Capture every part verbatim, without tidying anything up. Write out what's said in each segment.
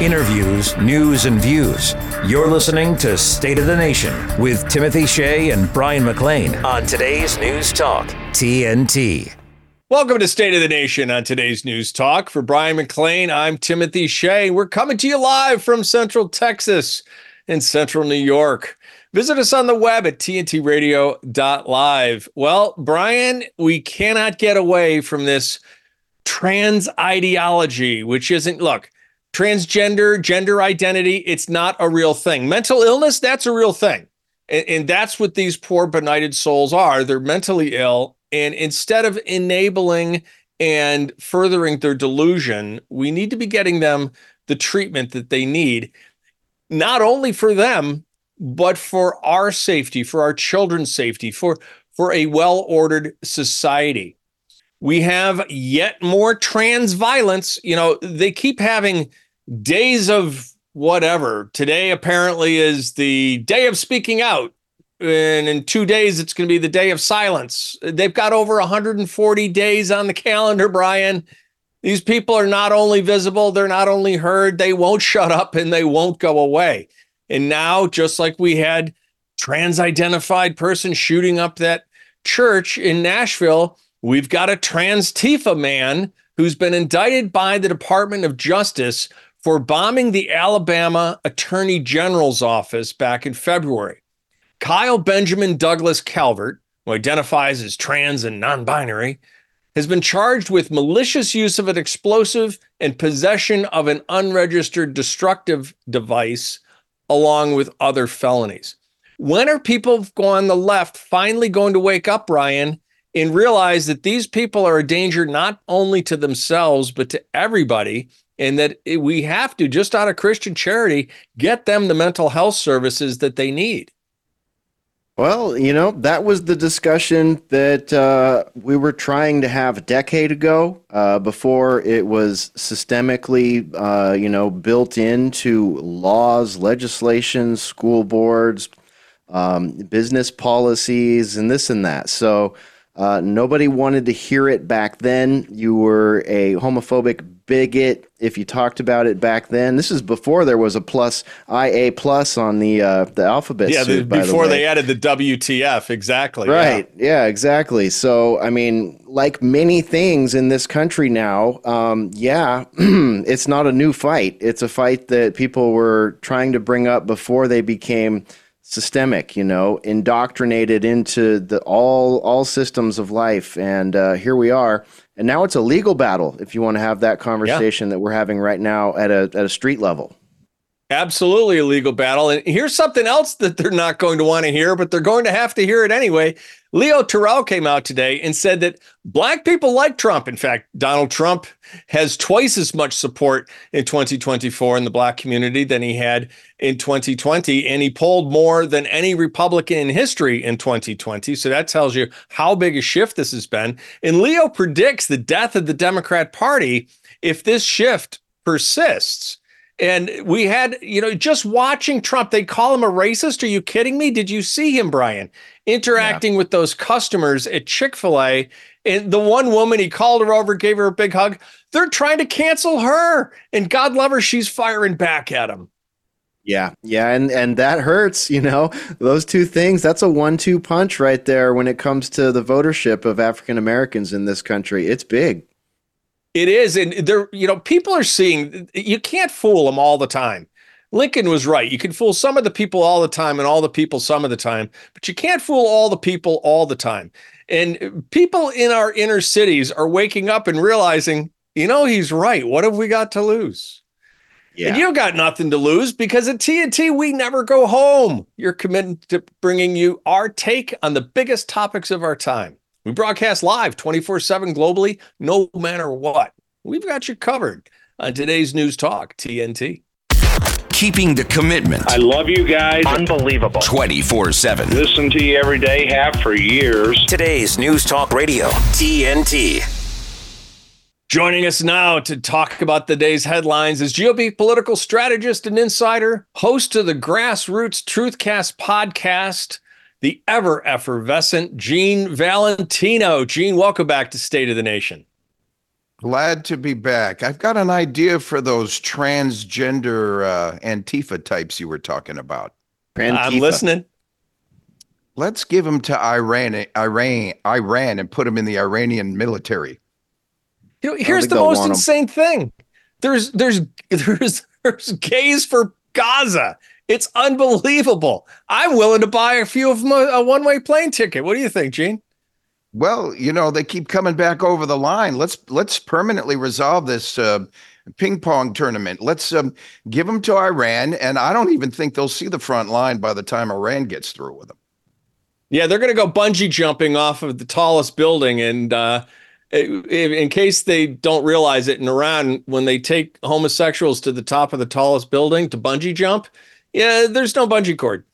Interviews, news, and views. You're listening to State of the Nation with Timothy Shea and Brian McLean on today's News Talk, T N T. Welcome to State of the Nation on today's News Talk. For Brian McLean, I'm Timothy Shea. We're coming to you live from Central Texas and Central New York. Visit us on the web at T N T radio dot live. Well, Brian, we cannot get away from this trans ideology, which isn't, look, transgender, gender identity, it's not a real thing. Mental illness, that's a real thing. And, and that's what these poor benighted souls are. They're mentally ill. And instead of enabling and furthering their delusion, we need to be getting them the treatment that they need, not only for them, but for our safety, for our children's safety, for, for a well-ordered society. We have yet more trans violence. You know, they keep having days of whatever. Today apparently is the day of speaking out. And in two days, it's going to be the day of silence. They've got over one hundred forty days on the calendar, Brian. These people are not only visible, they're not only heard, they won't shut up and they won't go away. And now, just like we had trans-identified person shooting up that church in Nashville, we've got a trans Tifa man who's been indicted by the Department of Justice for bombing the Alabama Attorney General's office back in February. Kyle Benjamin Douglas Calvert, who identifies as trans and non-binary, has been charged with malicious use of an explosive and possession of an unregistered destructive device, along with other felonies. When are people on the left finally going to wake up, Ryan, and realize that these people are a danger not only to themselves, but to everybody, and that we have to, just out of Christian charity, get them the mental health services that they need? Well, you know, that was the discussion that uh, we were trying to have a decade ago, uh, before it was systemically, uh, you know, built into laws, legislation, school boards, um, business policies, and this and that. So uh, nobody wanted to hear it back then. You were a homophobic bigot if you talked about it back then. This is before there was a plus I A plus on the uh, the alphabet yeah, suit, the, by before the way. they added the W T F, exactly. Right, yeah. yeah, exactly. So, I mean, like many things in this country now, um, yeah, it's not a new fight. It's a fight that people were trying to bring up before they became systemic, you know, indoctrinated into the all all systems of life. And uh, here we are. And now it's a legal battle, if you want to have that conversation yeah. that we're having right now at a at a street level. Absolutely a legal battle. And here's something else that they're not going to want to hear, but they're going to have to hear it anyway. Leo Terrell came out today and said that black people like Trump. In fact, Donald Trump has twice as much support in twenty twenty-four in the black community than he had in twenty twenty. And he polled more than any Republican in history in twenty twenty. So that tells you how big a shift this has been. And Leo predicts the death of the Democrat Party if this shift persists. And we had, you know, just watching Trump, they call him a racist. Are you kidding me? Did you see him, Brian, interacting yeah. with those customers at Chick-fil-A? And the one woman, he called her over, gave her a big hug. They're trying to cancel her. And God love her, she's firing back at him. Yeah, yeah, and, and that hurts, you know, those two things. That's a one two punch right there when it comes to the votership of African Americans in this country. It's big. It is. And there, you know, people are seeing, you can't fool them all the time. Lincoln was right. You can fool some of the people all the time and all the people some of the time, but you can't fool all the people all the time. And people in our inner cities are waking up and realizing, you know, he's right. What have we got to lose? Yeah. And you've got nothing to lose, because at T N T, we never go home. You're committed to bringing you our take on the biggest topics of our time. We broadcast live twenty-four seven globally, no matter what. We've got you covered on today's News Talk, T N T. Keeping the commitment. I love you guys. Unbelievable. twenty-four seven. Listen to you every day, have for years. Today's News Talk Radio, T N T. Joining us now to talk about the day's headlines is G O P political strategist and insider, host of the Grassroots Truthcast podcast, the ever effervescent Gene Valentino. Gene, welcome back to State of the Nation. Glad to be back. I've got an idea for those transgender uh, Antifa types you were talking about. I'm listening. Let's give them to Iran, Iran, Iran, and put them in the Iranian military. You know, here's the most insane thing. There's there's there's there's gays for Gaza. It's unbelievable. I'm willing to buy a few of them a, a one-way plane ticket. What do you think, Gene? Well, you know, they keep coming back over the line. Let's let's permanently resolve this uh, ping pong tournament. Let's um, give them to Iran, and I don't even think they'll see the front line by the time Iran gets through with them. Yeah, they're going to go bungee jumping off of the tallest building, and uh, in case they don't realize it, in Iran, when they take homosexuals to the top of the tallest building to bungee jump, yeah, there's no bungee cord.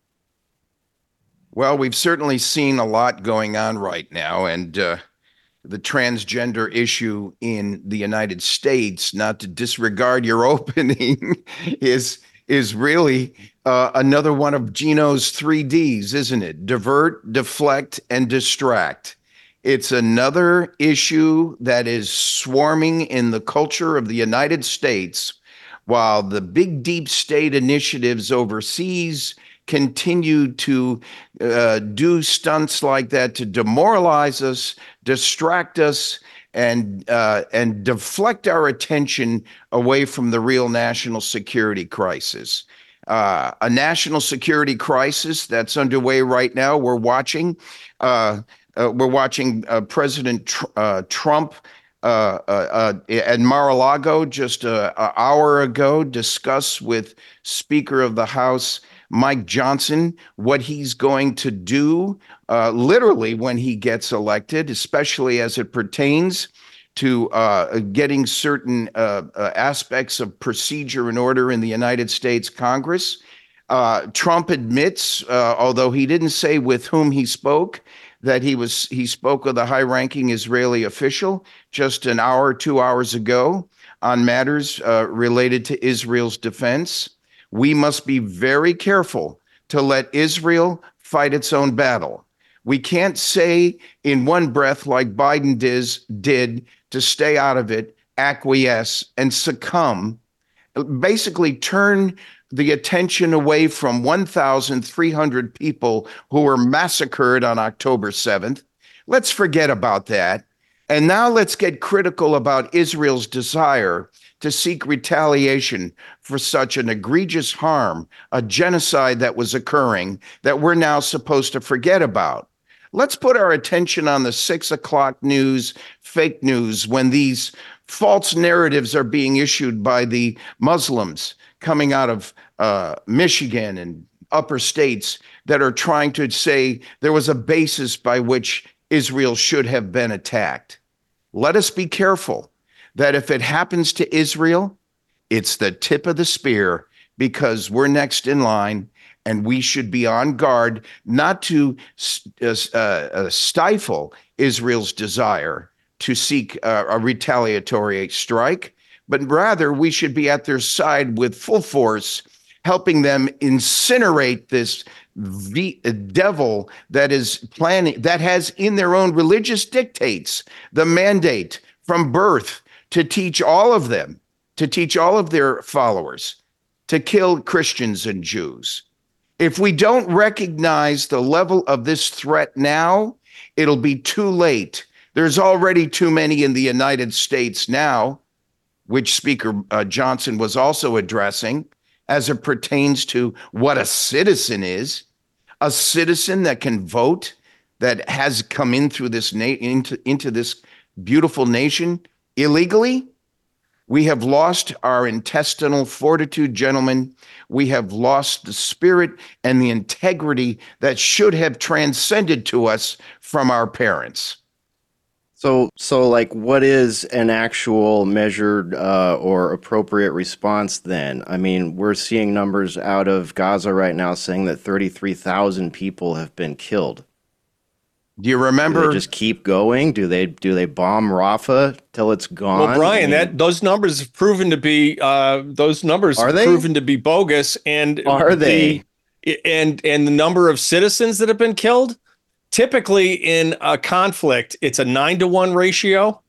Well, we've certainly seen a lot going on right now, and uh, the transgender issue in the United States, not to disregard your opening, is is really uh, another one of Gino's three Ds, isn't it? Divert, deflect, and distract. It's another issue that is swarming in the culture of the United States, while the big deep state initiatives overseas continue to uh, do stunts like that to demoralize us, distract us, and uh, and deflect our attention away from the real national security crisis. Uh, a national security crisis that's underway right now. We're watching. Uh, uh, we're watching uh, President Tr- uh, Trump uh, uh, uh, at Mar-a-Lago just an hour ago discuss with Speaker of the House Mike Johnson what he's going to do uh, literally when he gets elected, especially as it pertains to uh, getting certain uh, uh, aspects of procedure and order in the United States Congress. Uh, Trump admits, uh, although he didn't say with whom he spoke, that he was he spoke with a high-ranking Israeli official just an hour, two hours ago on matters uh, related to Israel's defense. We must be very careful to let Israel fight its own battle. We can't say in one breath, like Biden diz, did, to stay out of it, acquiesce, and succumb, basically turn the attention away from one thousand three hundred people who were massacred on October seventh. Let's forget about that. And now let's get critical about Israel's desire to seek retaliation for such an egregious harm, a genocide that was occurring that we're now supposed to forget about. Let's put our attention on the six o'clock news, fake news, when these false narratives are being issued by the Muslims coming out of uh, Michigan and upper states that are trying to say there was a basis by which Israel should have been attacked. Let us be careful that if it happens to Israel, it's the tip of the spear, because we're next in line and we should be on guard not to uh, uh, stifle Israel's desire to seek uh, a retaliatory strike, but rather we should be at their side with full force, helping them incinerate this v- devil that is planning, that has in their own religious dictates the mandate from birth to teach all of them, to teach all of their followers, to kill Christians and Jews. If we don't recognize the level of this threat now, it'll be too late. There's already too many in the United States now, which Speaker uh, Johnson was also addressing, as it pertains to what a citizen is, a citizen that can vote, that has come in through this na- into, into this beautiful nation illegally. We have lost our intestinal fortitude, gentlemen. We have lost the spirit and the integrity that should have transcended to us from our parents. So, so like, what is an actual measured uh, or appropriate response then? I mean, we're seeing numbers out of Gaza right now saying that thirty-three thousand people have been killed. Do you remember? Do they just keep going? Do they do they bomb Rafah till it's gone? Well, Brian, I mean, that those numbers have proven to be uh, those numbers are have they? proven to be bogus, and are they? The, and and the number of citizens that have been killed. Typically, in a conflict, it's a nine to one ratio,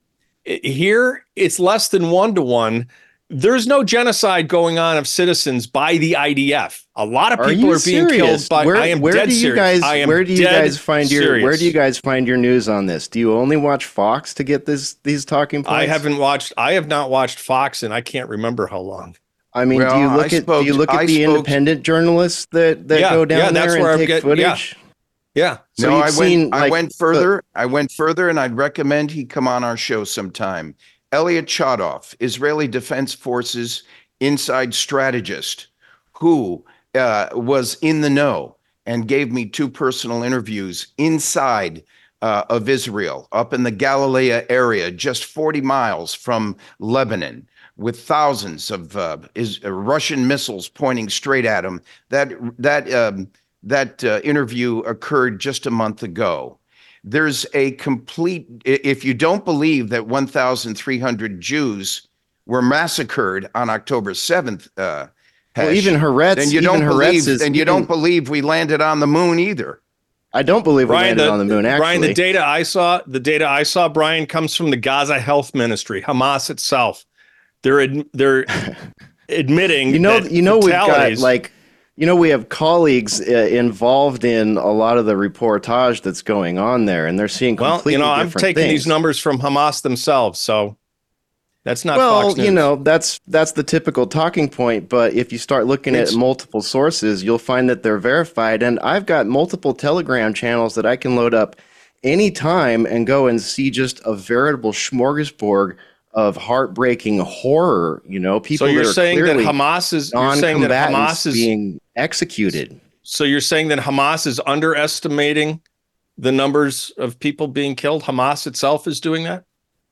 Here, it's less than one to one. There's no genocide going on of citizens by the I D F. A lot of Are people you are being serious? killed by. Where, I am where dead do you serious. guys? I am where do you dead guys find your? serious. Where do you guys find your news on this? Do you only watch Fox to get this these talking points? I haven't watched. I have not watched Fox, and I can't remember how long. I mean, Well, do you I look at spoke- do you look at I the spoke- independent journalists that that Yeah, go down yeah, that's there where and I'm take get- yeah. footage? Yeah. So no, you've I seen, went. I like, went further. I went further, and I'd recommend he come on our show sometime. Elliot Chodov, Israeli Defense Forces inside strategist, who uh, was in the know and gave me two personal interviews inside uh, of Israel, up in the Galilee area, just forty miles from Lebanon, with thousands of uh, is, uh, Russian missiles pointing straight at him. That that um, that uh, interview occurred just a month ago. There's a complete, if you don't believe that one thousand three hundred Jews were massacred on October seventh, uh, Well, Hesh, even Haaretz, then you even don't Haaretz believe, is, then you even- don't believe we landed on the moon either. I don't believe we Brian, landed the, on the moon. Actually, Brian, the data I saw, the data I saw, Brian, comes from the Gaza Health Ministry, Hamas itself. They're ad, they're admitting, you know, that you know, we've got fatalities- like, you know, we have colleagues uh, involved in a lot of the reportage that's going on there, and they're seeing Well, completely you know, I'm different taking things. these numbers from Hamas themselves, so that's not well, Fox News. you know, that's that's the typical talking point. But if you start looking It's- at multiple sources, you'll find that they're verified. And I've got multiple Telegram channels that I can load up anytime and go and see just a veritable smorgasbord of heartbreaking horror. You know, people. so you're that are saying that clearly Hamas is you're saying that non-combatants Hamas is being executed. so you're saying that Hamas is underestimating the numbers of people being killed? Hamas itself is doing that?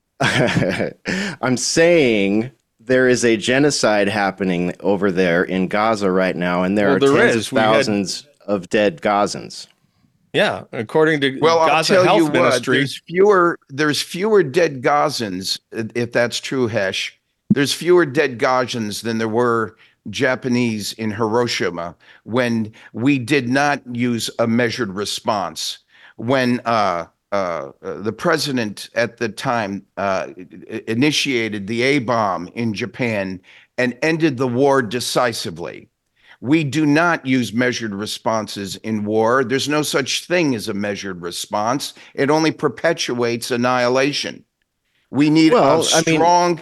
I'm saying there is a genocide happening over there in Gaza right now, and there Well, are there tens is. of We had- thousands of dead Gazans. Yeah, according to Well, I'll Gaza tell Health you what, Ministry. there's fewer, there's fewer dead Gazans, if that's true, Hesh. There's fewer dead Gazans than there were Japanese in Hiroshima when we did not use a measured response. When uh, uh, the president at the time uh, initiated the A-bomb in Japan and ended the war decisively. We do not use measured responses in war. There's no such thing as a measured response. It only perpetuates annihilation. We need Well, a I mean- strong.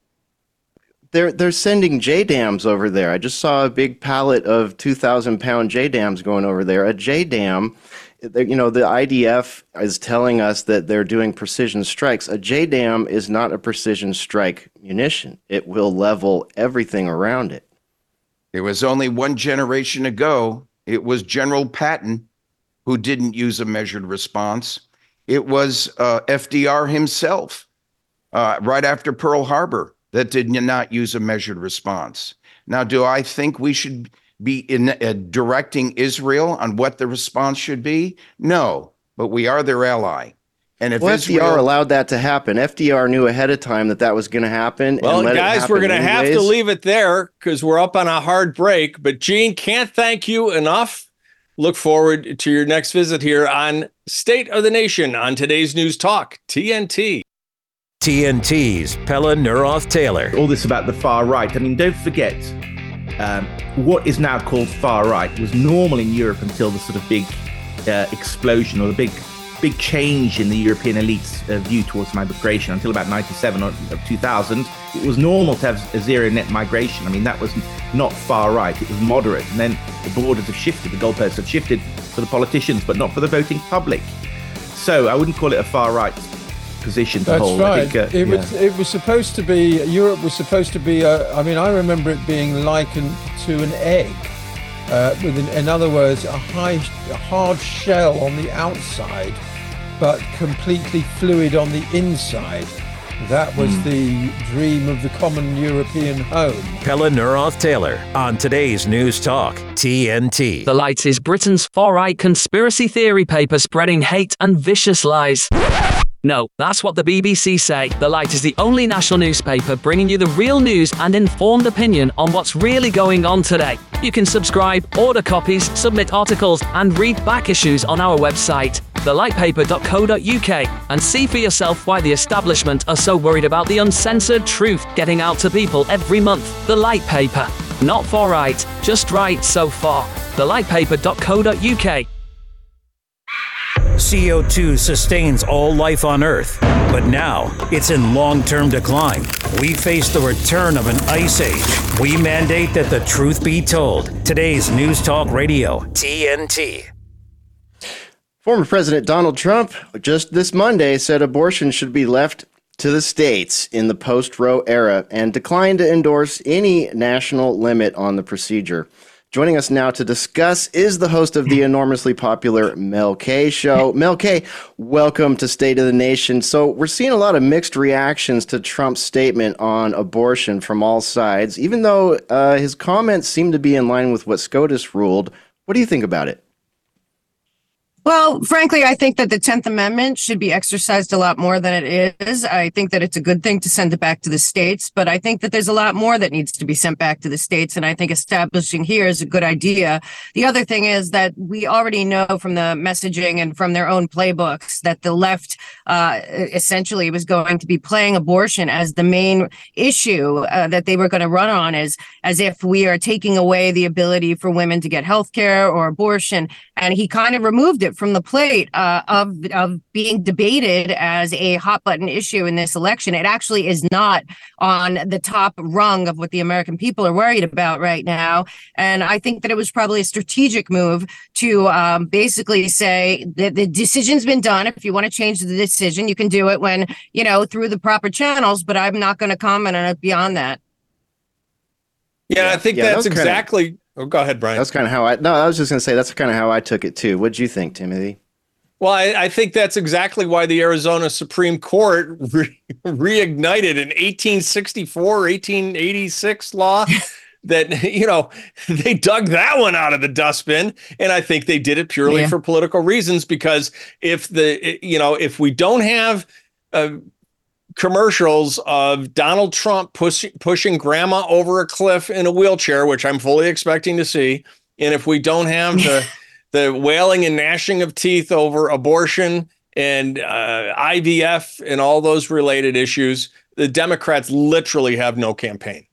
They're they're sending J dams over there. I just saw a big pallet of two thousand pound J dams going over there. A J dam, you know, the I D F is telling us that they're doing precision strikes. A J dam is not a precision strike munition. It will level everything around it. It was only one generation ago. It was General Patton who didn't use a measured response. It was uh, F D R himself, uh, right after Pearl Harbor, that did not use a measured response. Now, do I think we should be in, uh, directing Israel on what the response should be? No, but we are their ally. And if Well, F D R Israel, allowed that to happen. F D R knew ahead of time that that was going to happen. Well, and let guys, it we're happen going to have to anyways. leave it there because we're up on a hard break. But Gene, can't thank you enough. Look forward to your next visit here on State of the Nation on today's News Talk, T N T. T N T's Pella Nuroth Taylor. All this about the far right. I mean, don't forget, um, what is now called far right was normal in Europe until the sort of big uh, explosion or the big big change in the European elite's uh, view towards migration until about ninety-seven or two thousand. It was normal to have a zero net migration. I mean, that was not far right. It was moderate. And then the borders have shifted, the goalposts have shifted for the politicians, but not for the voting public. So I wouldn't call it a far right position to That's hold. right. I think, uh, it yeah. was it was supposed to be Europe was supposed to be. A, I mean, I remember it being likened to an egg, uh, with, an, in other words, a high, a hard shell on the outside, but completely fluid on the inside. That was Mm. the dream of the common European home. Pella Nuroth Taylor on today's News Talk, T N T. The Light is Britain's far-right conspiracy theory paper spreading hate and vicious lies. No, that's what the B B C say. The Light is the only national newspaper bringing you the real news and informed opinion on what's really going on today. You can subscribe, order copies, submit articles, and read back issues on our website, the light paper dot co dot uk, and see for yourself why the establishment are so worried about the uncensored truth getting out to people every month. The Light Paper. Not for right, just right so far. the light paper dot co dot uk. C O two sustains all life on Earth, but now it's in long-term decline. We face the return of an ice age. We mandate that the truth be told. Today's News Talk Radio, T N T. Former President Donald Trump just this Monday said abortion should be left to the states in the post-Roe era and declined to endorse any national limit on the procedure. Joining us now to discuss is the host of the enormously popular Mel K Show. Mel K, welcome to State of the Nation. So we're seeing a lot of mixed reactions to Trump's statement on abortion from all sides, even though uh, his comments seem to be in line with what SCOTUS ruled. What do you think about it? Well, frankly, I think that the tenth Amendment should be exercised a lot more than it is. I think that it's a good thing to send it back to the states, but I think that there's a lot more that needs to be sent back to the states, and I think establishing here is a good idea. The other thing is that we already know from the messaging and from their own playbooks that the left uh, essentially was going to be playing abortion as the main issue uh, that they were going to run on, as, as if we are taking away the ability for women to get health care or abortion, and he kind of removed it from the plate uh, of of being debated as a hot button issue in this election. It actually is not on the top rung of what the American people are worried about right now. And I think that it was probably a strategic move to um, basically say that the decision's been done. If you want to change the decision, you can do it when, you know, through the proper channels, but I'm not going to comment on it beyond that. Yeah, Yeah, I think yeah, that that's was kinda- exactly. Oh, go ahead, Brian. That's kind of how I, no, I was just going to say, that's kind of how I took it too. What'd you think, Timothy? Well, I, I think that's exactly why the Arizona Supreme Court re- reignited an eighteen sixty-four, eighteen eighty-six law that, you know, they dug that one out of the dustbin. And I think they did it purely Yeah. for political reasons, because if the, you know, if we don't have uh, commercials of Donald Trump push, pushing grandma over a cliff in a wheelchair, which I'm fully expecting to see, and if we don't have the the wailing and gnashing of teeth over abortion and uh, I V F and all those related issues, the Democrats literally have no campaign.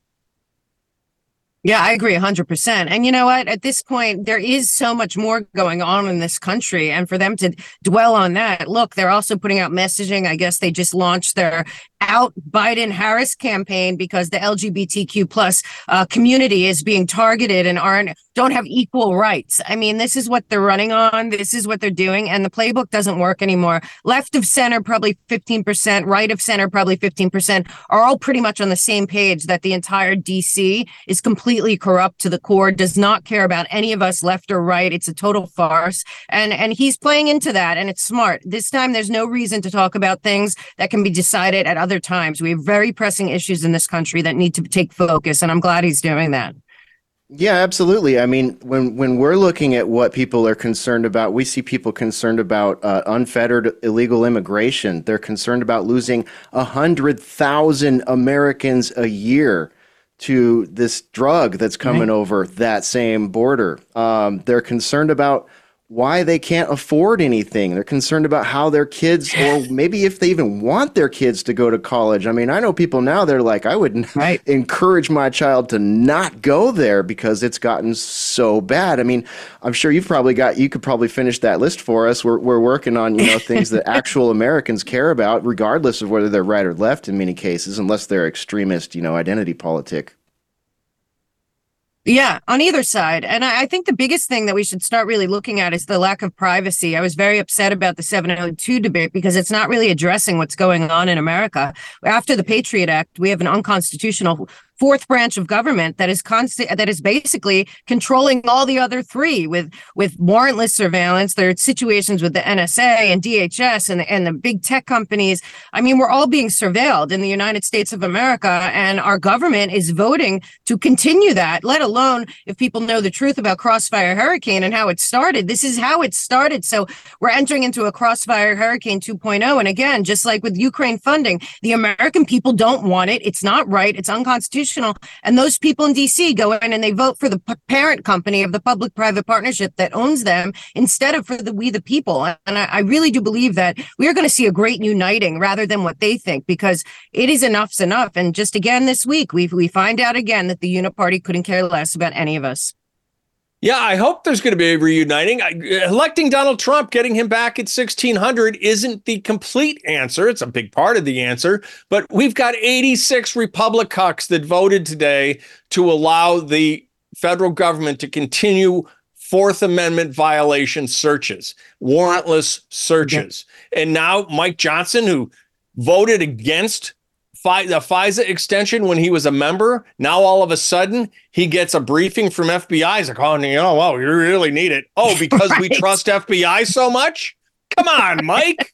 Yeah, I agree one hundred percent. And you know what? At this point, there is so much more going on in this country. And for them to dwell on that, look, they're also putting out messaging. I guess they just launched their Out Biden-Harris campaign because the L G B T Q plus uh, community is being targeted and aren't don't have equal rights. I mean, this is what they're running on. This is what they're doing. And the playbook doesn't work anymore. Left of center, probably fifteen percent. Right of center, probably fifteen percent, are all pretty much on the same page that the entire D C is completely corrupt to the core, does not care about any of us left or right. It's a total farce. And, and he's playing into that, and it's smart. This time, there's no reason to talk about things that can be decided at other times. We have very pressing issues in this country that need to take focus, and I'm glad he's doing that. Yeah, absolutely. I mean, when when we're looking at what people are concerned about, we see people concerned about uh, unfettered illegal immigration. They're concerned about losing one hundred thousand Americans a year to this drug that's coming right over that same border. Um, they're concerned about why they can't afford anything. They're concerned about how their kids, or maybe if they even want their kids to go to college. I mean, I know people now, they're like, I would right. encourage my child to not go there because it's gotten so bad. I mean, I'm sure you've probably got, you could probably finish that list for us. We're, we're working on, you know, things that actual Americans care about, regardless of whether they're right or left in many cases, unless they're extremist, you know, identity politic. Yeah, on either side. And I, I think the biggest thing that we should start really looking at is the lack of privacy. I was very upset about the seven oh two debate because it's not really addressing what's going on in America. After the Patriot Act, we have an unconstitutional fourth branch of government that is constant, that is basically controlling all the other three with with warrantless surveillance. There are situations with the N S A and D H S and, and the big tech companies. I mean, we're all being surveilled in the United States of America, and our government is voting to continue that, let alone if people know the truth about Crossfire Hurricane and how it started. This is how it started. So we're entering into a Crossfire Hurricane two point oh. And again, just like with Ukraine funding, the American people don't want it. It's not right. It's unconstitutional. unconstitutional. And those people in D C go in and they vote for the p- parent company of the public-private partnership that owns them instead of for the we the people. And I, I really do believe that we are going to see a great uniting rather than what they think, because it is enough's enough. And just again this week, we we find out again that the Uniparty couldn't care less about any of us. Yeah, I hope there's going to be a reuniting. Electing Donald Trump, getting him back at sixteen hundred isn't the complete answer. It's a big part of the answer. But we've got eighty-six Republicans that voted today to allow the federal government to continue Fourth Amendment violation searches, warrantless searches. Yeah. And now Mike Johnson, who voted against the FISA extension when he was a member, now all of a sudden he gets a briefing from F B I. He's like, oh, you know, wow, you really need it. Oh, because right. we trust F B I so much? Come on, Mike.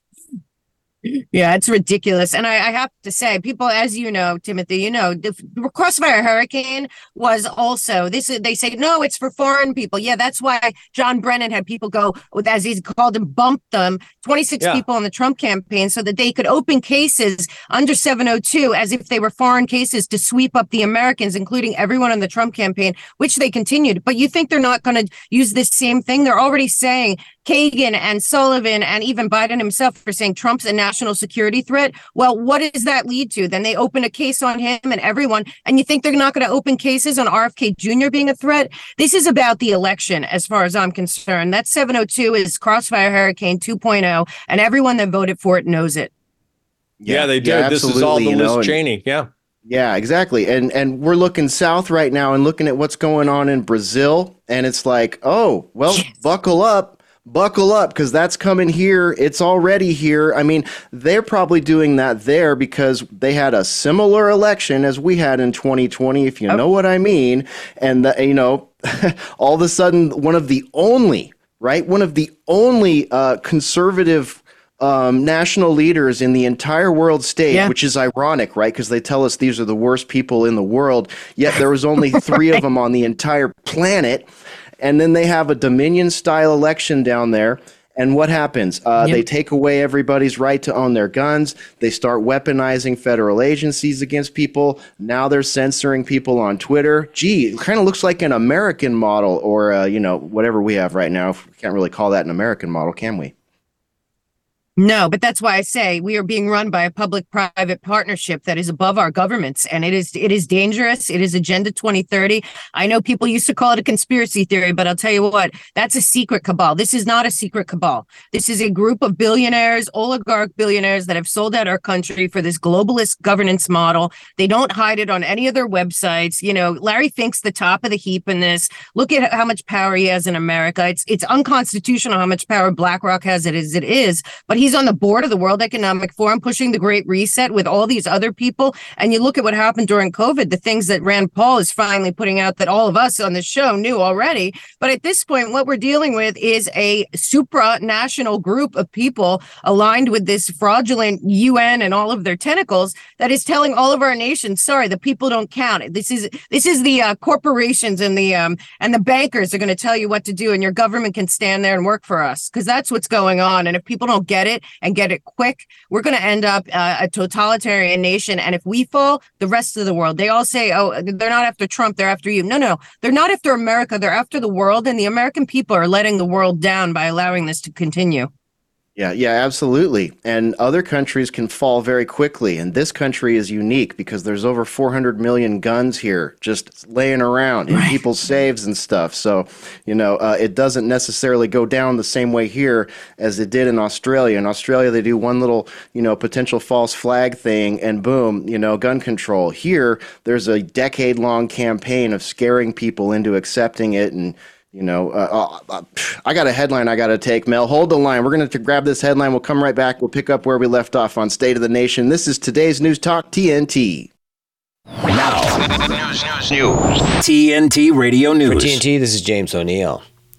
Yeah, it's ridiculous. And I, I have to say, people, as you know, Timothy, you know, the Crossfire Hurricane was also this. They say, no, it's for foreign people. Yeah, that's why John Brennan had people go, as he's called them, bump them, twenty-six yeah. people in the Trump campaign so that they could open cases under seven oh two as if they were foreign cases to sweep up the Americans, including everyone in the Trump campaign, which they continued. But you think they're not going to use this same thing? They're already saying Kagan and Sullivan and even Biden himself are saying Trump's a national security threat. Well, what does that lead to? Then they open a case on him and everyone, and you think they're not going to open cases on R F K Junior being a threat? This is about the election, as far as I'm concerned. That seven oh two is Crossfire Hurricane two point oh, and everyone that voted for it knows it. Yeah, yeah they do. Yeah, this is all the Liz Cheney. Yeah. Yeah, exactly. And and we're looking south right now and looking at what's going on in Brazil. And it's like, oh, well, yes. buckle up. Buckle up, because that's coming here. It's already here. I mean, they're probably doing that there because they had a similar election as we had in twenty twenty, if you oh. know what I mean. And, the, you know, all of a sudden, one of the only, right, one of the only uh, conservative um, national leaders in the entire world state, yeah. which is ironic, right, because they tell us these are the worst people in the world, yet there was only three right. of them on the entire planet. And then they have a Dominion-style election down there. And what happens? Uh, yep. They take away everybody's right to own their guns. They start weaponizing federal agencies against people. Now they're censoring people on Twitter. Gee, it kind of looks like an American model or, uh, you know, whatever we have right now. We can't really call that an American model, can we? No, but that's why I say we are being run by a public-private partnership that is above our governments, and it is it is dangerous. It is Agenda twenty thirty. I know people used to call it a conspiracy theory, but I'll tell you what, that's a secret cabal. This is not a secret cabal. This is a group of billionaires, oligarch billionaires that have sold out our country for this globalist governance model. They don't hide it on any of their websites. You know, Larry Fink's the top of the heap in this. Look at how much power he has in America. It's it's unconstitutional how much power BlackRock has as it is, but he He's on the board of the World Economic Forum pushing the Great Reset with all these other people. And you look at what happened during COVID, the things that Rand Paul is finally putting out that all of us on the show knew already. But at this point, what we're dealing with is a supranational group of people aligned with this fraudulent U N and all of their tentacles that is telling all of our nations, sorry, the people don't count. This is this is the uh, corporations and the um, and the bankers are going to tell you what to do, and your government can stand there and work for us, because that's what's going on. And if people don't get it, and get it quick, we're going to end up uh, a totalitarian nation. And if we fall, the rest of the world, they all say, oh, they're not after Trump, they're after you. No, no, they're not after America. They're after the world. And the American people are letting the world down by allowing this to continue. Yeah, yeah, absolutely. And other countries can fall very quickly. And this country is unique because there's over four hundred million guns here just laying around in right. people's safes and stuff. So, you know, uh, it doesn't necessarily go down the same way here as it did in Australia. In Australia, they do one little, you know, potential false flag thing and boom, you know, gun control. Here, there's a decade long campaign of scaring people into accepting it. And You know, uh, uh, I got a headline I got to take, Mel. Hold the line. We're going to grab this headline. We'll come right back. We'll pick up where we left off on State of the Nation. This is today's News Talk T N T. Now, news, news, news. T N T Radio News. For T N T, this is James O'Neill.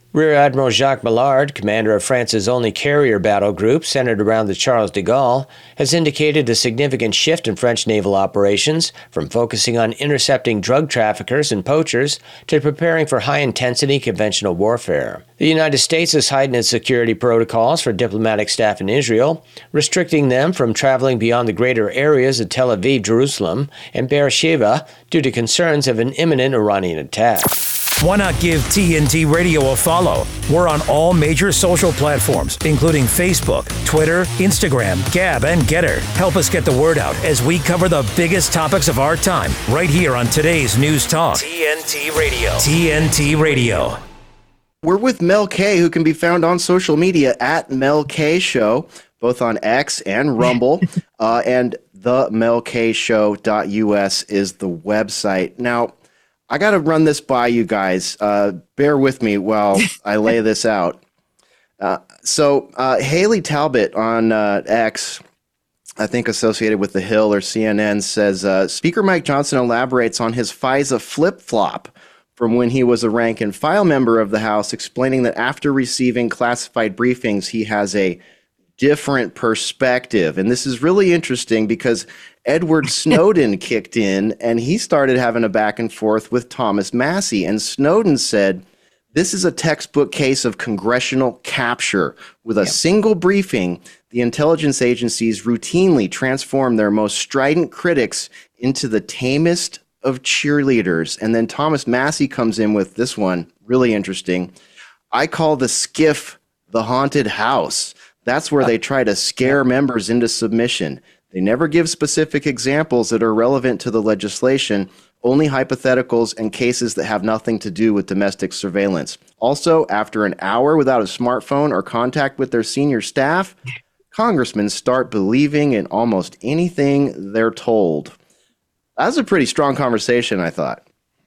Rear Admiral Jacques Millard, commander of France's only carrier battle group centered around the Charles de Gaulle, has indicated a significant shift in French naval operations from focusing on intercepting drug traffickers and poachers to preparing for high-intensity conventional warfare. The United States has heightened its security protocols for diplomatic staff in Israel, restricting them from traveling beyond the greater areas of Tel Aviv, Jerusalem, and Beersheba due to concerns of an imminent Iranian attack. Why not give T N T Radio a follow? We're on all major social platforms, including Facebook, Twitter, Instagram, Gab, and Getter. Help us get the word out as we cover the biggest topics of our time right here on today's News Talk. T N T Radio. T N T Radio. We're with Mel K, who can be found on social media at Mel K Show, both on X and Rumble, uh, and the mel k show dot u s is the website. Now, I got to run this by you guys. Uh, bear with me while I lay this out. Uh, so uh, Haley Talbot on uh, X, I think associated with The Hill or C N N, says uh, Speaker Mike Johnson elaborates on his FISA flip-flop from when he was a rank-and-file member of the House, explaining that after receiving classified briefings, he has a different perspective. And this is really interesting because Edward Snowden kicked in and he started having a back and forth with Thomas Massie. And Snowden said, this is a textbook case of congressional capture. With a yep. single briefing, the intelligence agencies routinely transform their most strident critics into the tamest of cheerleaders. And then Thomas Massie comes in with this one, really interesting. I call the skiff the haunted house. That's where they try to scare members into submission. They never give specific examples that are relevant to the legislation, only hypotheticals and cases that have nothing to do with domestic surveillance. Also, after an hour without a smartphone or contact with their senior staff, congressmen start believing in almost anything they're told. That was a pretty strong conversation, I thought.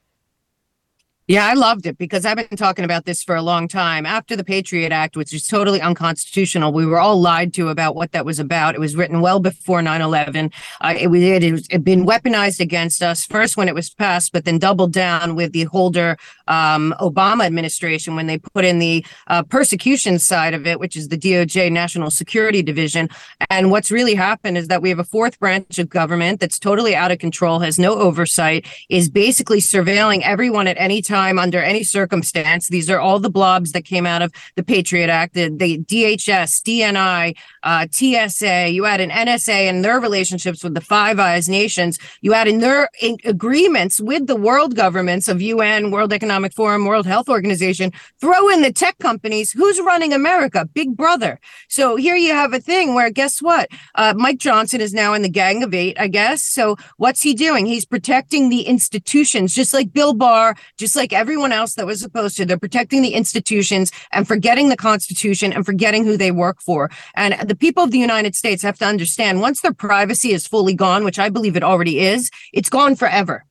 Yeah, I loved it because I've been talking about this for a long time. After the Patriot Act, which is totally unconstitutional, we were all lied to about what that was about. It was written well before nine eleven. Uh, it, it, it had been weaponized against us, first when it was passed, but then doubled down with the Holder um, Obama administration when they put in the uh, persecution side of it, which is the D O J National Security Division. And what's really happened is that we have a fourth branch of government that's totally out of control, has no oversight, is basically surveilling everyone at any time. Time under any circumstance. These are all the blobs that came out of the Patriot Act, the, the D H S, D N I, uh, T S A. You add an N S A and their relationships with the Five Eyes nations. You add in their in agreements with the world governments of U N, World Economic Forum, World Health Organization. Throw in the tech companies. Who's running America? Big Brother. So here you have a thing where, guess what? Uh, Mike Johnson is now in the Gang of Eight, I guess. So what's he doing? He's protecting the institutions, just like Bill Barr, just like Like everyone else that was supposed to. They're protecting the institutions and forgetting the Constitution and forgetting who they work for. And the people of the United States have to understand, once their privacy is fully gone, which I believe it already is, it's gone forever.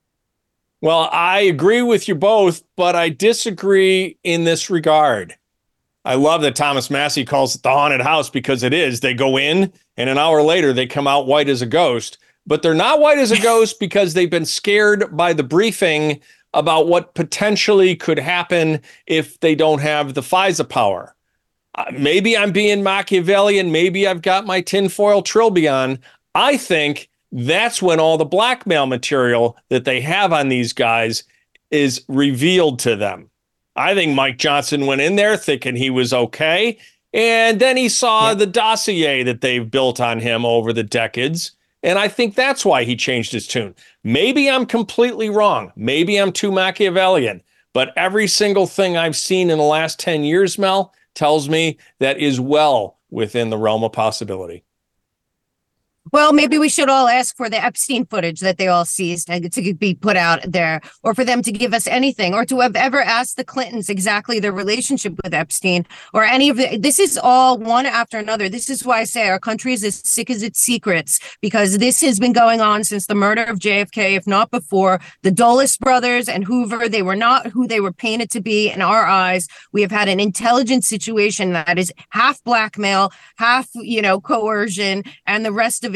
Well, I agree with you both, but I disagree in this regard. I love that Thomas Massie calls it the haunted house because it is. They go in and an hour later they come out white as a ghost, but they're not white as a ghost because they've been scared by the briefing about what potentially could happen if they don't have the FISA power. Uh, maybe I'm being Machiavellian. Maybe I've got my tinfoil trilby on. I think that's when all the blackmail material that they have on these guys is revealed to them. I think Mike Johnson went in there thinking he was okay. And then he saw yeah. the dossier that they've built on him over the decades. And I think that's why he changed his tune. Maybe I'm completely wrong. Maybe I'm too Machiavellian. But every single thing I've seen in the last ten years, Mel, tells me that is well within the realm of possibility. Well, maybe we should all ask for the Epstein footage that they all seized to be put out there, or for them to give us anything, or to have ever asked the Clintons exactly their relationship with Epstein, or any of the, this is all one after another. This is why I say our country is as sick as its secrets, because this has been going on since the murder of J F K, if not before. The Dulles brothers and Hoover, they were not who they were painted to be in our eyes. We have had an intelligence situation that is half blackmail, half, you know, coercion, and the rest of it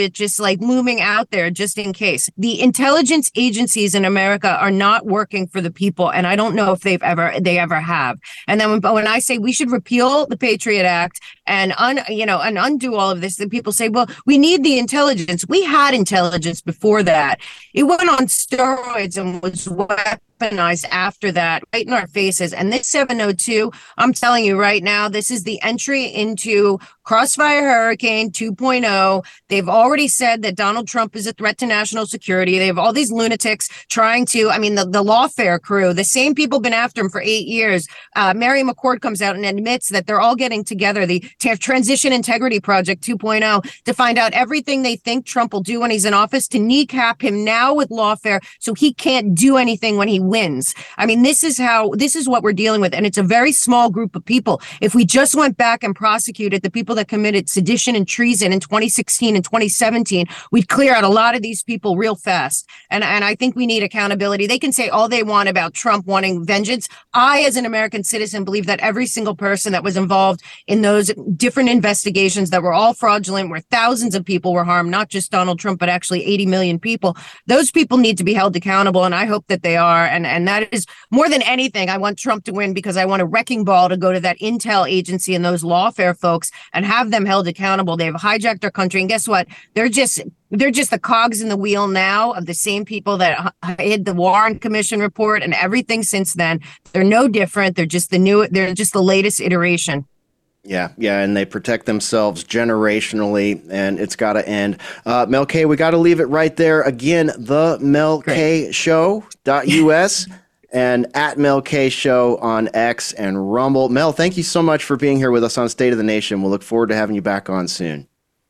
it just like looming out there just in case. The intelligence agencies in America are not working for the people, and I don't know if they've ever they ever have. And then when, when I say we should repeal the Patriot Act and un, you know and undo all of this, then people say, well, we need the intelligence. We had intelligence before that. It went on steroids and was weaponized after that, right in our faces. And this seven oh two, I'm telling you right now, this is the entry into Crossfire Hurricane two point oh. They've already said that Donald Trump is a threat to national security. They have all these lunatics trying to, I mean, the, the lawfare crew, the same people been after him for eight years. Uh, Mary McCord comes out and admits that they're all getting together, the T- Transition Integrity Project two point oh, to find out everything they think Trump will do when he's in office, to kneecap him now with lawfare so he can't do anything when he wins. I mean, this is how, this is what we're dealing with. And it's a very small group of people. If we just went back and prosecuted the people that committed sedition and treason in twenty sixteen and twenty seventeen, we'd clear out a lot of these people real fast. And, and I think we need accountability. They can say all they want about Trump wanting vengeance. I, as an American citizen, believe that every single person that was involved in those different investigations that were all fraudulent, where thousands of people were harmed, not just Donald Trump, but actually eighty million people, those people need to be held accountable. And I hope that they are. And, and that is more than anything. I want Trump to win because I want a wrecking ball to go to that intel agency and those lawfare folks and have them held accountable. They've hijacked our country. And guess what? They're just they're just the cogs in the wheel now of the same people that hid the Warren Commission report and everything since then. They're no different. They're just the new, they're just the latest iteration. Yeah, yeah, and they protect themselves generationally, and it's got to end. Uh, Mel K, we got to leave it right there. Again, the Mel K Show dot U S and at Mel K Show on X and Rumble. Mel, thank you so much for being here with us on State of the Nation. We'll look forward to having you back on soon.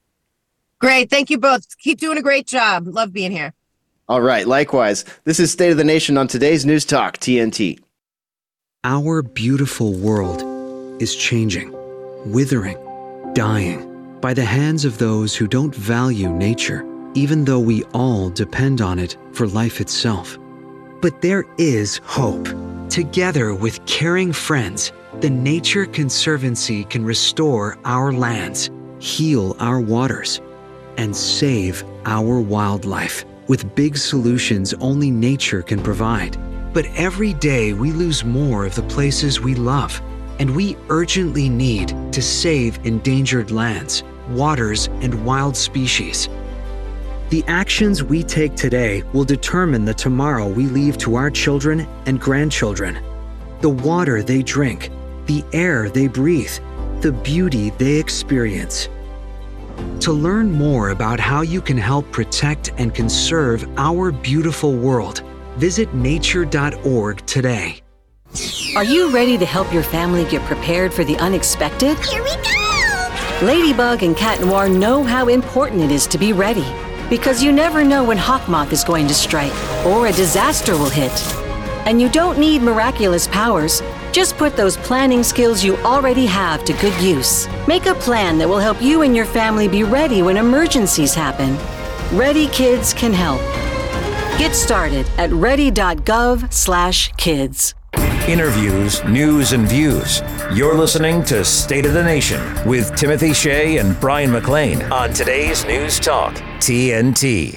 Great. Thank you both. Keep doing a great job. Love being here. All right. Likewise. This is State of the Nation on today's News Talk, T N T. Our beautiful world is changing, withering, dying by the hands of those who don't value nature, even though we all depend on it for life itself. But there is hope. Together with caring friends, the Nature Conservancy can restore our lands, heal our waters, and save our wildlife with big solutions only nature can provide. But every day we lose more of the places we love, and we urgently need to save endangered lands, waters, and wild species. The actions we take today will determine the tomorrow we leave to our children and grandchildren. The water they drink, the air they breathe, the beauty they experience. To learn more about how you can help protect and conserve our beautiful world, visit nature dot org today. Are you ready to help your family get prepared for the unexpected? Here we go! Ladybug and Cat Noir know how important it is to be ready, because you never know when Hawkmoth is going to strike or a disaster will hit. And you don't need miraculous powers. Just put those planning skills you already have to good use. Make a plan that will help you and your family be ready when emergencies happen. Ready Kids can help. Get started at ready dot gov slash kids. Interviews, news, and views. You're listening to State of the Nation with Timothy Shea and Brian McLean on today's News Talk, T N T.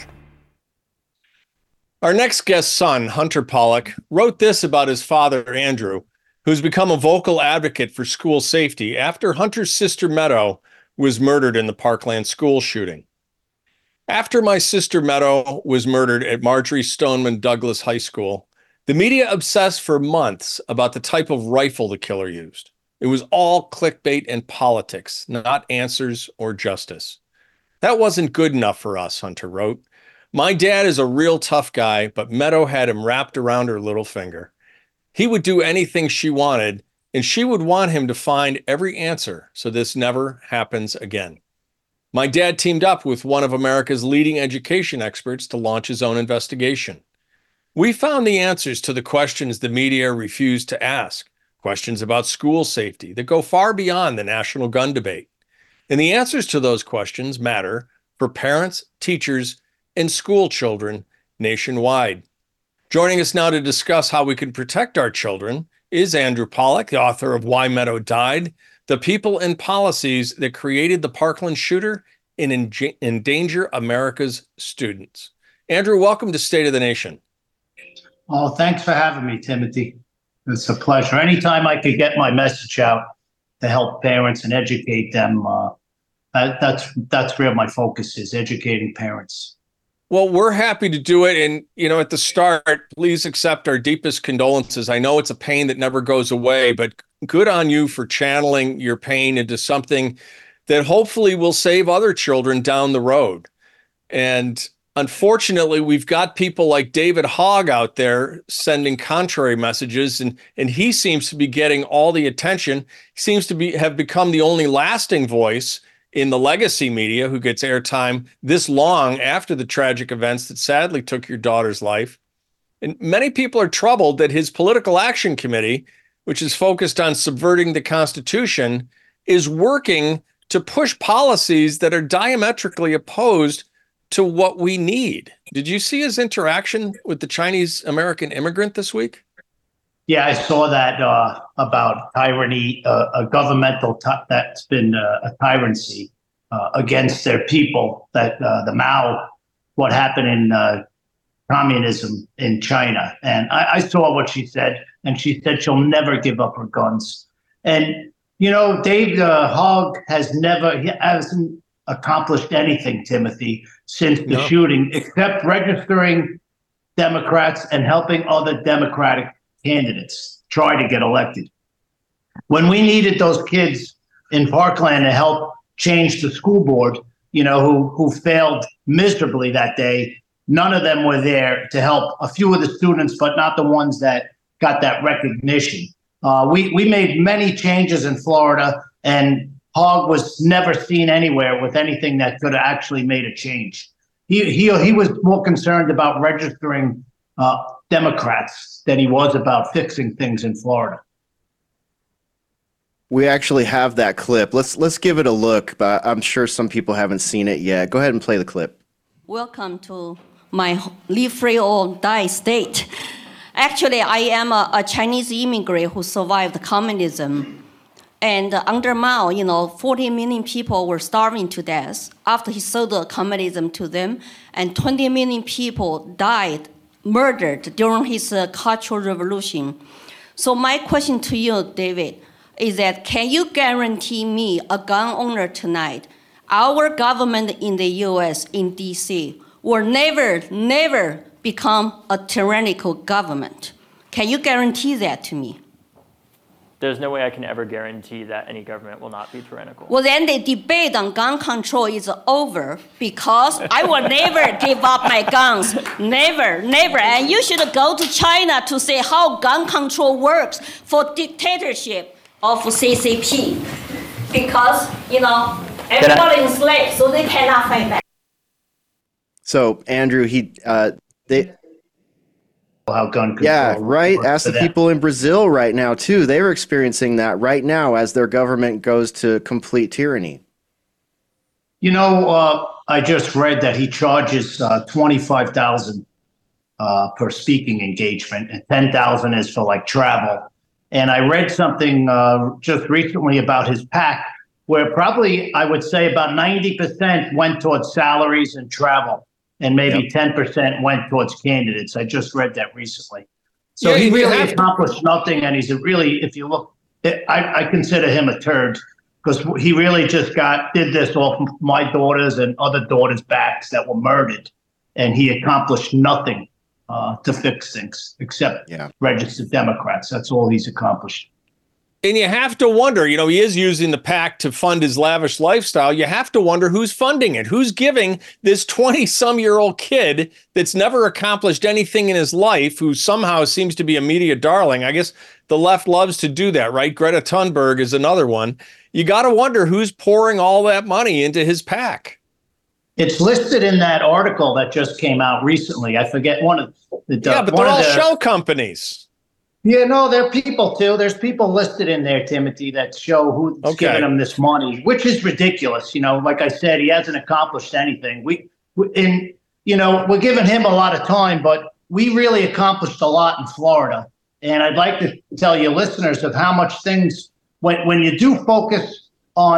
Our next guest's son, Hunter Pollock, wrote this about his father, Andrew, who's become a vocal advocate for school safety after Hunter's sister Meadow was murdered in the Parkland school shooting. After my sister Meadow was murdered at Marjorie Stoneman Douglas High School, the media obsessed for months about the type of rifle the killer used. It was all clickbait and politics, not answers or justice. That wasn't good enough for us, Hunter wrote. My dad is a real tough guy, but Meadow had him wrapped around her little finger. He would do anything she wanted, and she would want him to find every answer so this never happens again. My dad teamed up with one of America's leading education experts to launch his own investigation. We found the answers to the questions the media refused to ask, questions about school safety that go far beyond the national gun debate. And the answers to those questions matter for parents, teachers, and school children nationwide. Joining us now to discuss how we can protect our children is Andrew Pollock, the author of Why Meadow Died, The People and Policies That Created the Parkland Shooter, and en- endanger America's students. Andrew, welcome to State of the Nation. Oh, thanks for having me, Timothy. It's a pleasure. Anytime I could get my message out to help parents and educate them, uh, that, that's that's where my focus is, educating parents. Well, we're happy to do it. And, you know, at the start, please accept our deepest condolences. I know it's a pain that never goes away, but good on you for channeling your pain into something that hopefully will save other children down the road. And unfortunately, we've got people like David Hogg out there sending contrary messages, and, and he seems to be getting all the attention. He seems to be have become the only lasting voice in the legacy media who gets airtime this long after the tragic events that sadly took your daughter's life. And many people are troubled that his political action committee, which is focused on subverting the Constitution, is working to push policies that are diametrically opposed to what we need. Did you see his interaction with the Chinese American immigrant this week? Yeah, I saw that uh, about tyranny, uh, a governmental t- that's been uh, a tyranny uh, against their people. That uh, the Mao, what happened in uh, communism in China, and I, I saw what she said, and she said she'll never give up her guns. And you know, Dave uh, Hogg has never he hasn't accomplished anything, Timothy, since the No. shooting, except registering Democrats and helping other Democratic candidates try to get elected. When we needed those kids in Parkland to help change the school board, you know, who who failed miserably that day, none of them were there to help. A few of the students, but not the ones that got that recognition. Uh, we, we made many changes in Florida, and Hogg was never seen anywhere with anything that could have actually made a change. He he he was more concerned about registering uh, Democrats than he was about fixing things in Florida. We actually have that clip. Let's let's give it a look, but I'm sure some people haven't seen it yet. Go ahead and play the clip. Welcome to my live free or die state. Actually, I am a, a Chinese immigrant who survived communism. And under Mao, you know, forty million people were starving to death after he sold the communism to them, and twenty million people died, murdered during his uh, Cultural Revolution. So my question to you, David, is that can you guarantee me, a gun owner tonight, our government in the U S, in D C, will never, never become a tyrannical government? Can you guarantee that to me? There's no way I can ever guarantee that any government will not be tyrannical. Well, then the debate on gun control is over, because I will never give up my guns. Never, never. And you should go to China to see how gun control works for dictatorship of C C P. Because, you know, everybody is enslaved, so they cannot fight back. So, Andrew, he, uh, they, how gun control yeah, right. works Ask for the them. people in Brazil right now too. They're experiencing that right now as their government goes to complete tyranny. You know, uh, I just read that he charges uh, twenty-five thousand dollars uh, per speaking engagement, and ten thousand dollars is for like travel. And I read something uh, just recently about his PAC, where probably I would say about ninety percent went towards salaries and travel, and maybe ten percent went towards candidates. I just read that recently. So Yeah, he you really have to- accomplished nothing, and he's a really, if you look, I, I consider him a turd, because he really just got did this off my daughters and other daughters' backs that were murdered, and he accomplished nothing uh, to fix things except Yeah. registered Democrats. That's all he's accomplished. And you have to wonder, you know, he is using the PAC to fund his lavish lifestyle. You have to wonder who's funding it. Who's giving this twenty-some-year-old kid that's never accomplished anything in his life, who somehow seems to be a media darling? I guess the left loves to do that, right? Greta Thunberg is another one. You got to wonder who's pouring all that money into his PAC. It's listed in that article that just came out recently. I forget one of the Yeah, but one they're of all the- shell companies. Yeah, no, there are people too. There's people listed in there, Timothy, that show who's Okay. giving him this money, which is ridiculous. You know, like I said, he hasn't accomplished anything. We, we and you know, we're giving him a lot of time, but we really accomplished a lot in Florida. And I'd like to tell you, listeners, of how much things when when you do focus on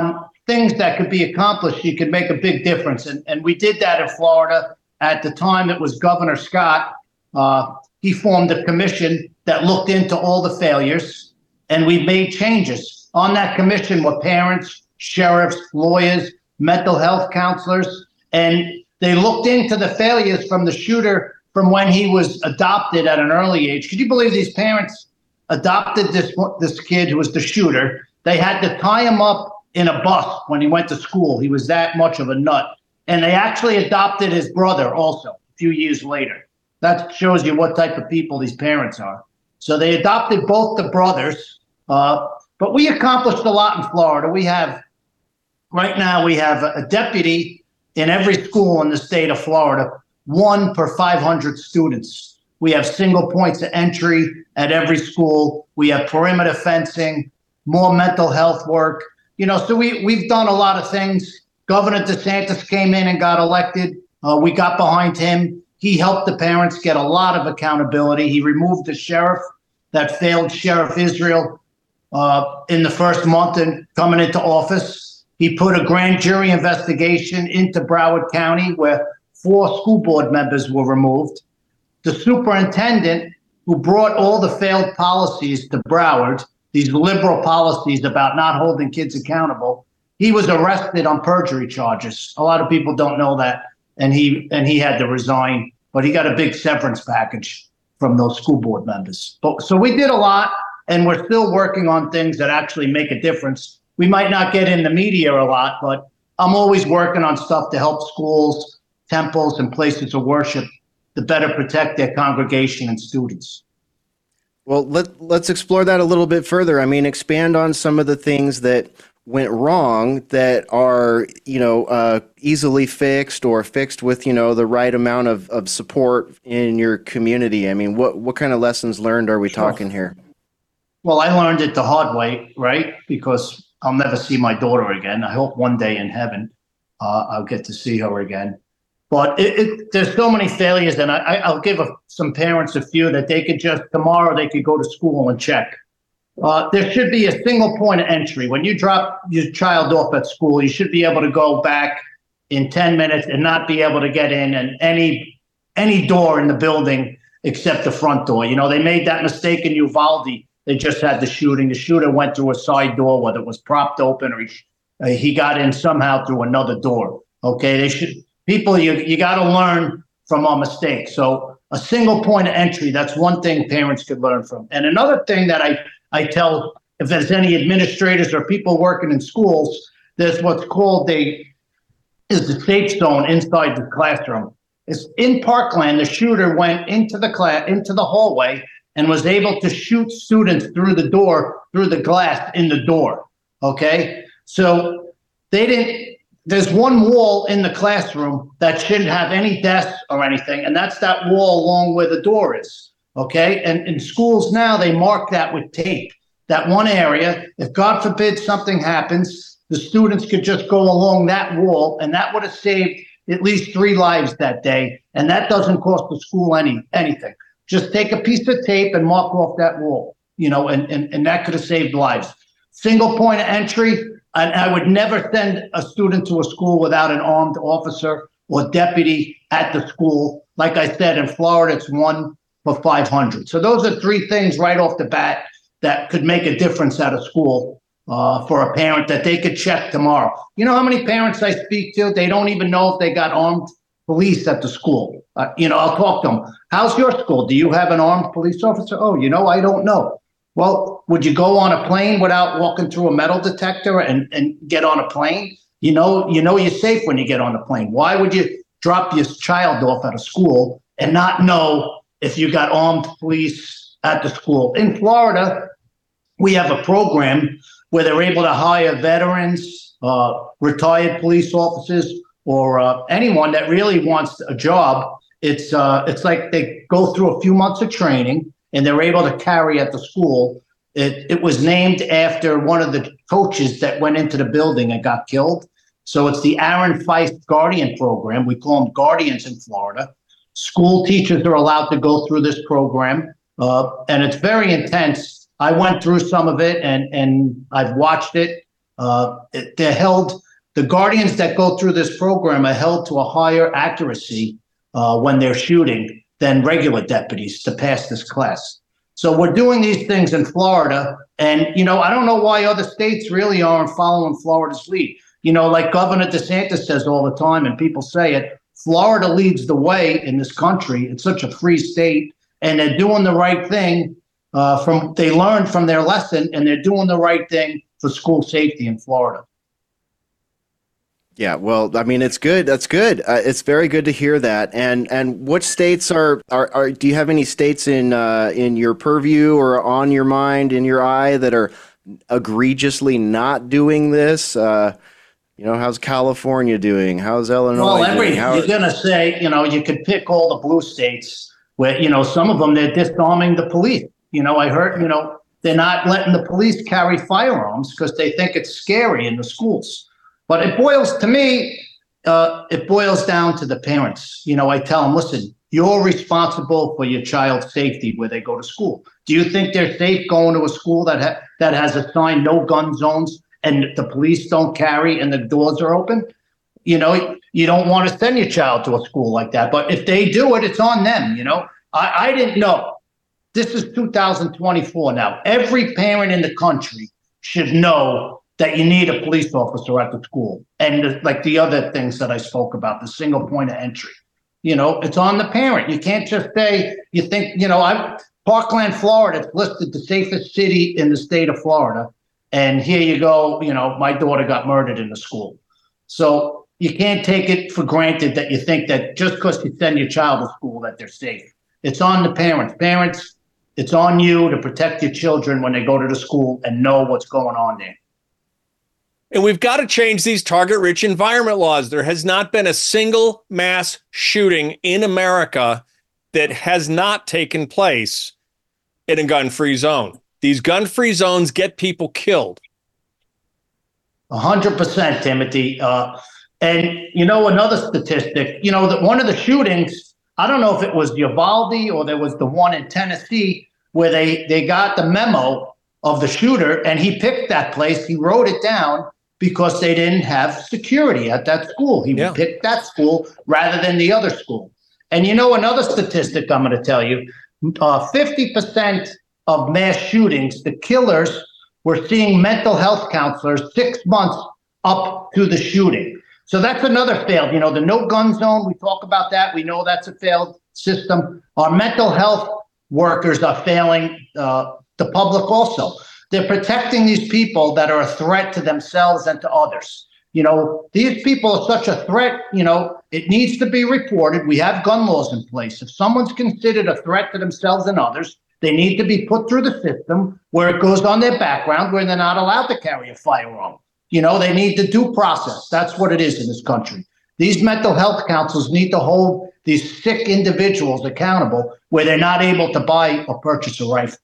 things that could be accomplished, you could make a big difference. And, and we did that in Florida. At the time, it was Governor Scott. Uh, he formed a commission that looked into all the failures, and we made changes. On that commission were parents, sheriffs, lawyers, mental health counselors, and they looked into the failures from the shooter from when he was adopted at an early age. Could you believe these parents adopted this this kid who was the shooter? They had to tie him up in a bus when he went to school. He was that much of a nut. And they actually adopted his brother also a few years later. That shows you what type of people these parents are. So they adopted both the brothers. Uh, but we accomplished a lot in Florida. We have, right now, we have a deputy in every school in the state of Florida, one per five hundred students. We have single points of entry at every school. We have perimeter fencing, more mental health work. You know, so we, we've done a lot of things. Governor DeSantis came in and got elected. Uh, we got behind him. He helped the parents get a lot of accountability. He removed the sheriff that failed Sheriff Israel uh, in the first month and coming into office. He put a grand jury investigation into Broward County where four school board members were removed. The superintendent who brought all the failed policies to Broward, these liberal policies about not holding kids accountable, he was arrested on perjury charges. A lot of people don't know that, and he and he had to resign, but he got a big severance package from those school board members. But so we did a lot, and we're still working on things that actually make a difference. We might not get in the media a lot, but I'm always working on stuff to help schools, temples, and places of worship to better protect their congregation and students. Well, let, let's explore that a little bit further. I mean, expand on some of the things that went wrong that are, you know, uh, easily fixed or fixed with, you know, the right amount of, of support in your community. I mean, what, what kind of lessons learned are we Sure. talking here? Well, I learned it the hard way, right? Because I'll never see my daughter again. I hope one day in heaven uh, I'll get to see her again. But it, it, there's so many failures, and I, I, I'll give a, some parents a few that they could just, tomorrow they could go to school and check. Uh, there should be a single point of entry. When you drop your child off at school, you should be able to go back in ten minutes and not be able to get in and any any door in the building except the front door. You know, they made that mistake in Uvalde. They just had the shooting. The shooter went through a side door, whether it was propped open or he, uh, he got in somehow through another door. Okay, they should people. You you got to learn from our mistakes. So a single point of entry. That's one thing parents could learn from. And another thing that I I tell, if there's any administrators or people working in schools, there's what's called a is the safe zone inside the classroom. It's in Parkland. The shooter went into the class into the hallway and was able to shoot students through the door, through the glass in the door. Okay, so they didn't. There's one wall in the classroom that shouldn't have any desks or anything, and that's that wall along where the door is. Okay, and in schools now, they mark that with tape, that one area. If God forbid something happens, the students could just go along that wall, and that would have saved at least three lives that day. And that doesn't cost the school any anything. Just take a piece of tape and mark off that wall, you know, and, and, and that could have saved lives. Single point of entry, and I would never send a student to a school without an armed officer or deputy at the school. Like I said, in Florida, it's one for five hundred. So those are three things right off the bat that could make a difference at a school uh, for a parent that they could check tomorrow. You know how many parents I speak to, they don't even know if they got armed police at the school. Uh, you know, I'll talk to them. How's your school? Do you have an armed police officer? Oh, you know, I don't know. Well, would you go on a plane without walking through a metal detector and, and get on a plane? You know, you know you're safe when you get on a plane. Why would you drop your child off at a school and not know if you got armed police at the school? In Florida, we have a program where they're able to hire veterans, uh, retired police officers, or uh, anyone that really wants a job. It's uh, it's like they go through a few months of training and they're able to carry at the school. It, it was named after one of the coaches that went into the building and got killed. So it's the Aaron Feist Guardian Program. We call them Guardians in Florida. School teachers are allowed to go through this program, uh, and it's very intense. I went through some of it, and, and I've watched it. Uh, it- they're held, the guardians that go through this program are held to a higher accuracy uh, when they're shooting than regular deputies to pass this class. So we're doing these things in Florida. And, you know, I don't know why other states really aren't following Florida's lead. You know, like Governor DeSantis says all the time, and people say it, Florida leads the way in this country. It's such a free state, and they're doing the right thing. Uh, from they learned from their lesson, and they're doing the right thing for school safety in Florida. Yeah, well, I mean, it's good. That's good. Uh, it's very good to hear that. And and what states are are, are do you have any states in uh, in your purview or on your mind, in your eye, that are egregiously not doing this? Uh, you know, how's California doing? How's Illinois Well, every, doing? How, you're going to say, you know, you could pick all the blue states where, you know, some of them, they're disarming the police. You know, I heard, you know, they're not letting the police carry firearms because they think it's scary in the schools. But it boils, to me, uh, it boils down to the parents. You know, I tell them, listen, you're responsible for your child's safety where they go to school. Do you think they're safe going to a school that ha- that has a sign, no gun zones, and the police don't carry and the doors are open? You know, you don't want to send your child to a school like that. But if they do it, it's on them, you know. I, I didn't know. This is two thousand twenty-four now. Every parent in the country should know that you need a police officer at the school. And the, like the other things that I spoke about, the single point of entry. You know, it's on the parent. You can't just say, you think, you know, I Parkland, Florida, it's listed the safest city in the state of Florida. And here you go, you know, my daughter got murdered in the school. So you can't take it for granted that you think that just because you send your child to school that they're safe. It's on the parents. Parents, it's on you to protect your children when they go to the school and know what's going on there. And we've got to change these target-rich environment laws. There has not been a single mass shooting in America that has not taken place in a gun-free zone. These gun-free zones get people killed. A hundred percent, Timothy. Uh, and, you know, another statistic, you know, that one of the shootings, I don't know if it was Uvalde or there was the one in Tennessee where they, they got the memo of the shooter and he picked that place. He wrote it down because they didn't have security at that school. He yeah. picked that school rather than the other school. And, you know, another statistic I'm going to tell you, uh, fifty percent of mass shootings, the killers were seeing mental health counselors six months up to the shooting. So that's another failed, you know, the no gun zone. We talk about that. We know that's a failed system. Our mental health workers are failing uh, the public also. They're protecting these people that are a threat to themselves and to others. You know, these people are such a threat, you know, it needs to be reported. We have gun laws in place. If someone's considered a threat to themselves and others, they need to be put through the system where it goes on their background, where they're not allowed to carry a firearm. You know, they need the due process. That's what it is in this country. These mental health councils need to hold these sick individuals accountable where they're not able to buy or purchase a rifle.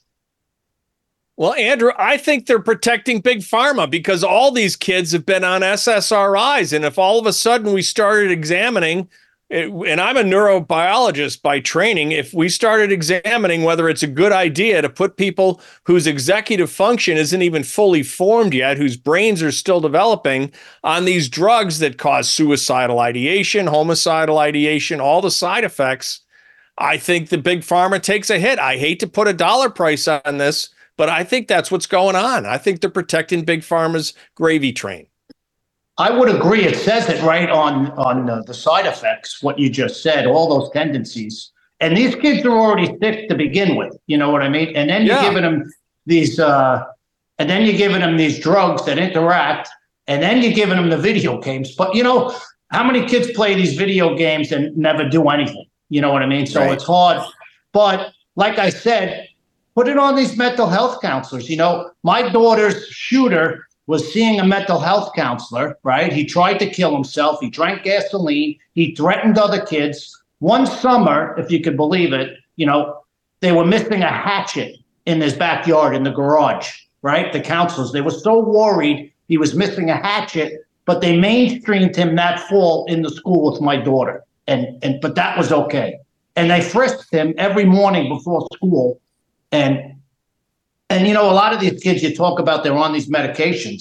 Well, Andrew, I think they're protecting Big Pharma because all these kids have been on S S R Is. And if all of a sudden we started examining, it, and I'm a neurobiologist by training, if we started examining whether it's a good idea to put people whose executive function isn't even fully formed yet, whose brains are still developing, on these drugs that cause suicidal ideation, homicidal ideation, all the side effects, I think the Big Pharma takes a hit. I hate to put a dollar price on this, but I think that's what's going on. I think they're protecting Big Pharma's gravy train. I would agree. It says it right on on uh, the side effects, what you just said, all those tendencies. And these kids are already sick to begin with. You know what I mean? And then you're Yeah. giving them these, uh, and then you're giving them these drugs that interact, and then you're giving them the video games. But, you know, how many kids play these video games and never do anything? You know what I mean? So Right. it's hard. But like I said, put it on these mental health counselors. You know, my daughter's shooter was seeing a mental health counselor, right? He tried to kill himself. He drank gasoline. He threatened other kids. One summer, if you could believe it, you know, they were missing a hatchet in his backyard in the garage, right? The counselors, they were so worried he was missing a hatchet, but they mainstreamed him that fall in the school with my daughter. And, and but that was okay. And they frisked him every morning before school. And And, you know, a lot of these kids you talk about, they're on these medications.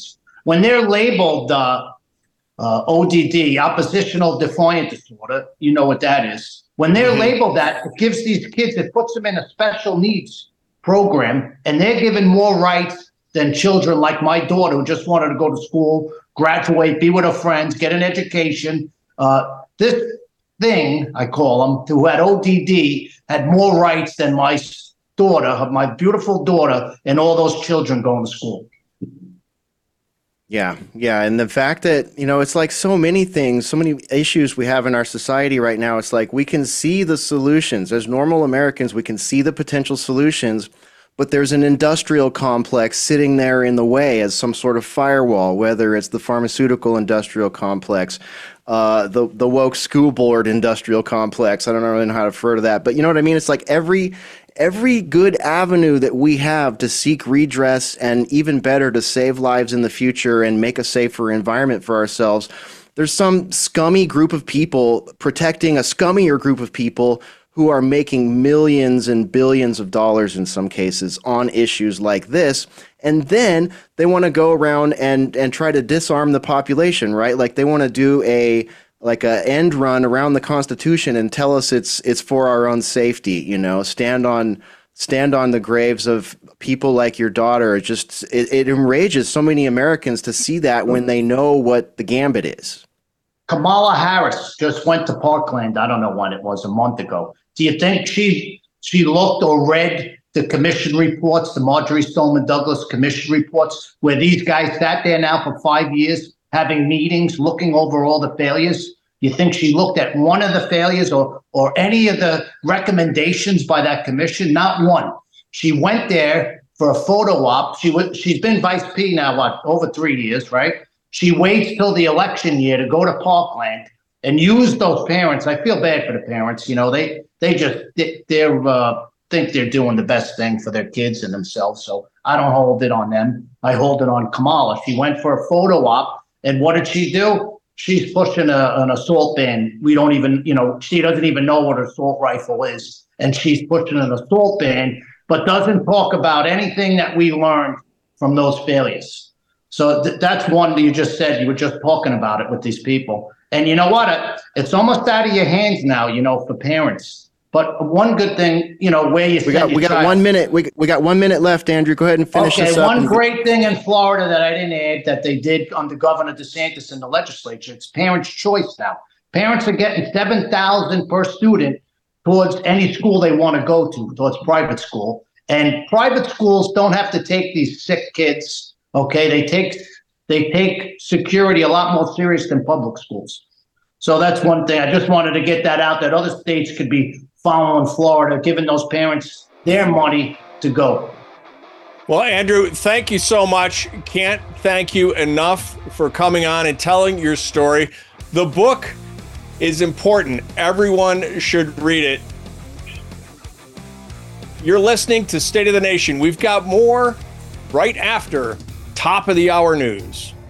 when they're labeled uh, uh, O D D, oppositional defiant disorder, you know what that is. When they're mm-hmm. labeled that, it gives these kids, it puts them in a special needs program, and they're given more rights than children like my daughter who just wanted to go to school, graduate, be with her friends, get an education. Uh, this thing, I call them, who had O D D, had more rights than my daughter, my beautiful daughter, and all those children going to school. Yeah, yeah. And the fact that, you know, it's like so many things, so many issues we have in our society right now. It's like we can see the solutions. As normal Americans, we can see the potential solutions, but there's an industrial complex sitting there in the way as some sort of firewall, whether it's the pharmaceutical industrial complex, uh, the, the woke school board industrial complex. I don't really know how to refer to that, but you know what I mean? It's like every... Every good avenue that we have to seek redress and even better to save lives in the future and make a safer environment for ourselves, there's some scummy group of people protecting a scummier group of people who are making millions and billions of dollars in some cases on issues like this. And then they want to go around and, and try to disarm the population, right? Like they want to do a like a end run around the Constitution and tell us it's it's for our own safety, you know, stand on stand on the graves of people like your daughter. It just it, it enrages so many Americans to see that when they know what the gambit is. Kamala Harris just went to Parkland, I don't know when it was, a month ago. Do you think she she looked or read the commission reports, the Marjorie Stoneman Douglas commission reports, where these guys sat there now for five years having meetings, looking over all the failures? You think she looked at one of the failures or or any of the recommendations by that commission? Not one. She went there for a photo op. She was, she's been Vice P now, what, over three years, right? She waits till the election year to go to Parkland and use those parents. I feel bad for the parents. You know, they they just they, they're uh, think they're doing the best thing for their kids and themselves. So I don't hold it on them. I hold it on Kamala. She went for a photo op. And what did she do? She's pushing a, an assault ban. We don't even, you know, she doesn't even know what an assault rifle is. And she's pushing an assault ban, but doesn't talk about anything that we learned from those failures. So th- that's one that you just said. You were just talking about it with these people. And you know what? It's almost out of your hands now, you know, for parents. But one good thing, you know, where you we got we got child, one minute. We we got one minute left, Andrew. Go ahead and finish okay, this up. One and... great thing in Florida that I didn't add that they did under Governor DeSantis in the legislature, it's parents' choice now. Parents are getting seven thousand per student towards any school they want to go to, towards private school. And private schools don't have to take these sick kids. Okay, they take they take security a lot more serious than public schools. So that's one thing. I just wanted to get that out, that other states could be following Florida, giving those parents their money to go. Well, Andrew, thank you so much. Can't thank you enough for coming on and telling your story. The book is important. Everyone should read it. You're listening to State of the Nation. We've got more right after Top of the Hour News.